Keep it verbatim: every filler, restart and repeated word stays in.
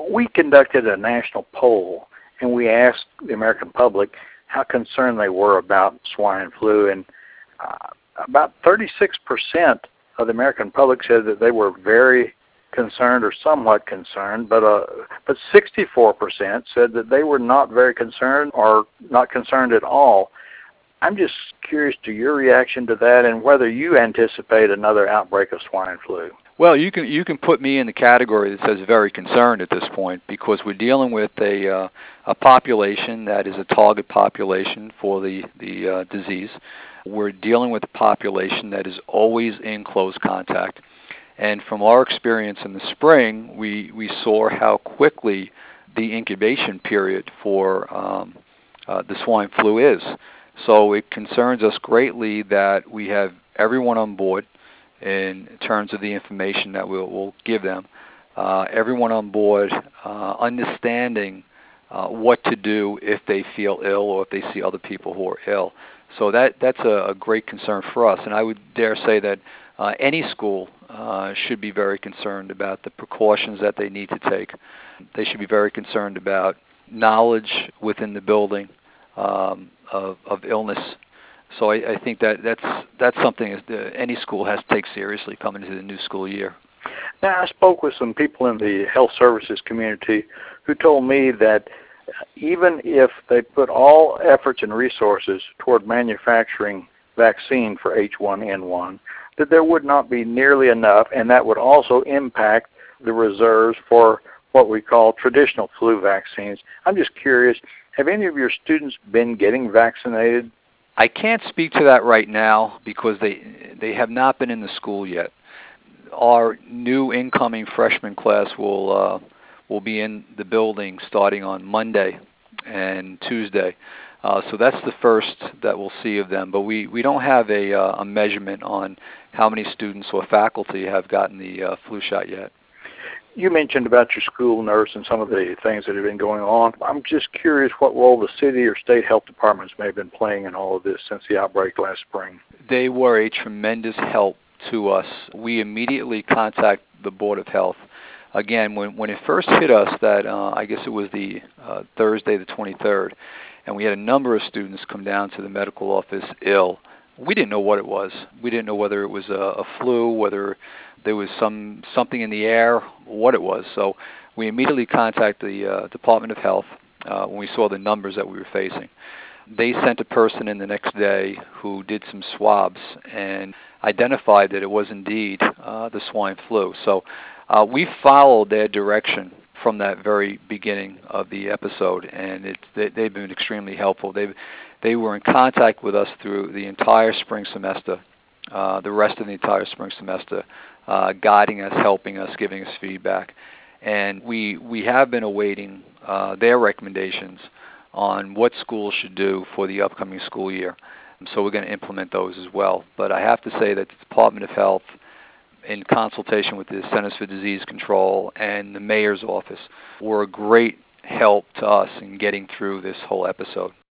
We conducted a national poll, and we asked the American public how concerned they were about swine flu, and uh, about thirty-six percent of the American public said that they were very concerned or somewhat concerned, but uh, but sixty-four percent said that they were not very concerned or not concerned at all. I'm just curious to your reaction to that and whether you anticipate another outbreak of swine flu. Well, you can you can put me in the category that says very concerned at this point, because we're dealing with a uh, a population that is a target population for the the uh, disease. We're dealing with a population that is always in close contact, and from our experience in the spring, we we saw how quickly the incubation period for um, uh, the swine flu is. So it concerns us greatly that we have everyone on board in terms of the information that we'll, we'll give them. Uh, everyone on board uh, understanding uh, what to do if they feel ill or if they see other people who are ill. So that that's a, a great concern for us. And I would dare say that uh, any school uh, should be very concerned about the precautions that they need to take. They should be very concerned about knowledge within the building um, of, of illness. So I, I think that that's that's something that any school has to take seriously coming into the new school year. Now, I spoke with some people in the health services community who told me that even if they put all efforts and resources toward manufacturing vaccine for H one N one, that there would not be nearly enough, and that would also impact the reserves for what we call traditional flu vaccines. I'm just curious, have any of your students been getting vaccinated? I can't speak to that right now because they they have not been in the school yet. Our new incoming freshman class will uh, will be in the building starting on Monday and Tuesday. Uh, so that's the first that we'll see of them. But we, we don't have a, uh, a measurement on how many students or faculty have gotten the uh, flu shot yet. You mentioned about your school nurse and some of the things that have been going on. I'm just curious what role the city or state health departments may have been playing in all of this since the outbreak last spring. They were a tremendous help to us. We immediately contacted the Board of Health. Again, when, when it first hit us, that uh, I guess it was the uh, Thursday the twenty-third, and we had a number of students come down to the medical office ill. We didn't know what it was. We didn't know whether it was a, a flu, whether there was some something in the air, what it was. So we immediately contacted the uh, Department of Health uh, when we saw the numbers that we were facing. They sent a person in the next day who did some swabs and identified that it was indeed uh, the swine flu. So uh, we followed their direction from that very beginning of the episode, and it, they, they've been extremely helpful. They they were in contact with us through the entire spring semester, uh, the rest of the entire spring semester, uh, guiding us, helping us, giving us feedback. And we we have been awaiting uh, their recommendations on what schools should do for the upcoming school year. So we're going to implement those as well. But I have to say that the Department of Health, in consultation with the Centers for Disease Control and the Mayor's office, were a great help to us in getting through this whole episode.